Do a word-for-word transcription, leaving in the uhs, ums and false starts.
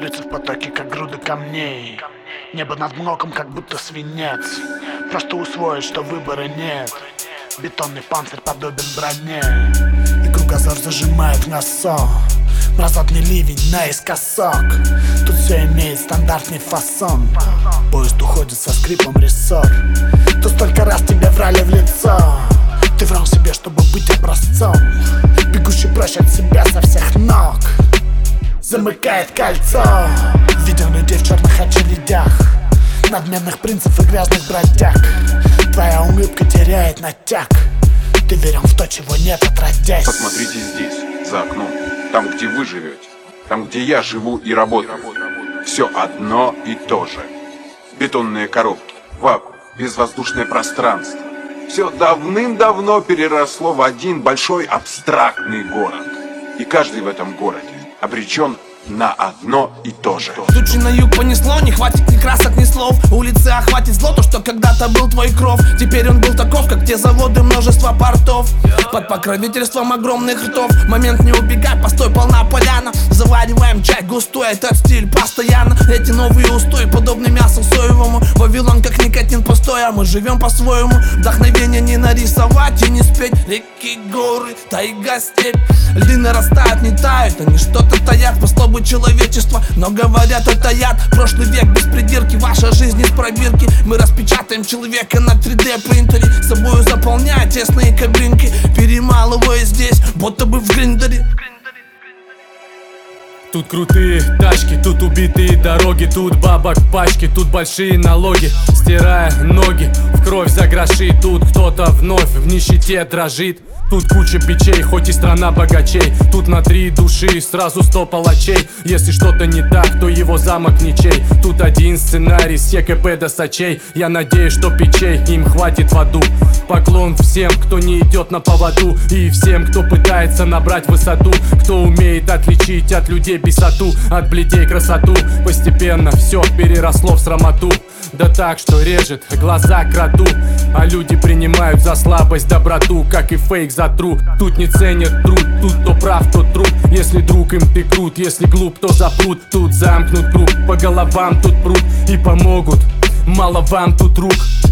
Улицы в потоке, как груды камней. Небо над блоком, как будто свинец. Просто усвоить, что выбора нет. Бетонный панцирь подобен броне, и кругозор зажимает носок. Мразотный ливень наискосок. Тут все имеет стандартный фасон. Поезд уходит со скрипом рессор. То столько раз тебе врали в лицо. Ты врал себе, чтобы быть образцом, бегущий прочь от себя со всех ног. Замыкает кольцо. Видел людей в черных очередях, надменных принцев и грязных бродяг. Твоя улыбка теряет натяг. Ты верил в то, чего нет отродясь. Посмотрите здесь, за окном, там, где вы живете, там, где я живу и работаю. Все одно и то же. Бетонные коробки, вакуум, безвоздушное пространство. Все давным-давно переросло в один большой абстрактный город. И каждый в этом городе обречен на одно и то же. Тучи на юг понесло, не хватит ни красок, ни слов. Улицы охватит зло, то, что когда-то был твой кров. Теперь он был таков, как те заводы, множество портов. Под покровительством огромных ртов. Момент не убегай, постой, полна поляна. Завариваем чай густой, этот стиль постоянно. Эти новые устои, подобны мясу соевому. Вавилон как никотин пустой, а мы живем по-своему. Вдохновение не нарисовать и не спеть. Реки, горы, тайга, степь. Льды нарастают, не тают, они что-то таят. Спасло бы человечество, но говорят, это яд. Прошлый век без придирки, ваша жизнь из пробирки. Мы распечатаем человека на три дэ принтере, собою заполняя тесные кабинки, перемалывая здесь, будто бы в гриндере. Тут крутые тачки, тут убитые дороги, тут бабок пачки, тут большие налоги, стирая ноги в кровь за гроши. Тут кто-то вновь в нищете дрожит. Тут куча печей, хоть и страна богачей. Тут на три души сразу сто палачей. Если что-то не так, то его замок ничей. Тут один сценарий с ЕКП до Сочей. Я надеюсь, что печей им хватит в аду. Поклон всем, кто не идет на поводу, и всем, кто пытается набрать высоту, кто умеет отличить от людей бесоту, от бледей красоту. Постепенно все переросло в срамоту, да так, что режет глаза кроту. А люди принимают за слабость доброту, как и фейк за тру. Тут не ценят труд, тут кто прав, тот труд. Если друг им ты крут, если глуп, то запрут. Тут замкнут круг, по головам тут прут и помогут. Мало вам тут рук.